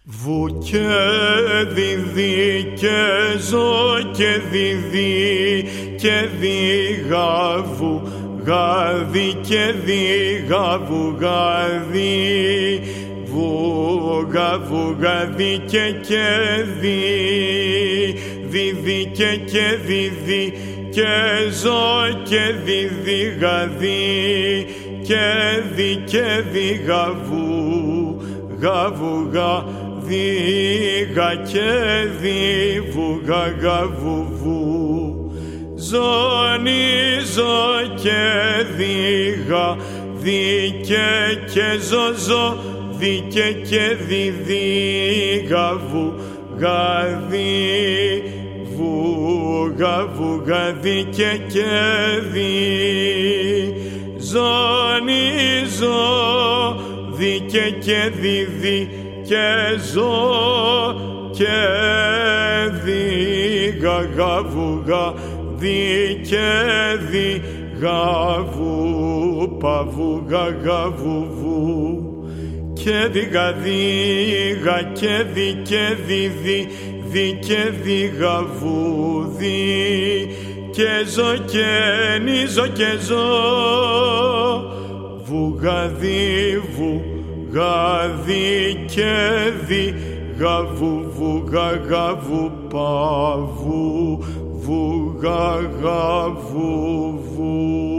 Βου και διδί και ζω και διδί και διγαβου γαδί και διγαβου γαδί βου γαδί και δι διδί και διδί και ζω και διδί γαδί και διγαβου γαβου δίγα και δίβουγα γαβουβού ζωνίζω και δίγα δίκαι και ζωζω δίκαι και διδίγα βουγαδί βουγα δίκαι και δι ζωνίζω δίκαι και διδί και ζω και δίγα γαβουγα δι και δίγα βου παβουγα γαβουβού και δίγα και δι και διδί δι και δίγα βουδί και ζω και νίζω και ζω βουγαδί γαδί και δι γαβου γαβου παβου βουγα γαβου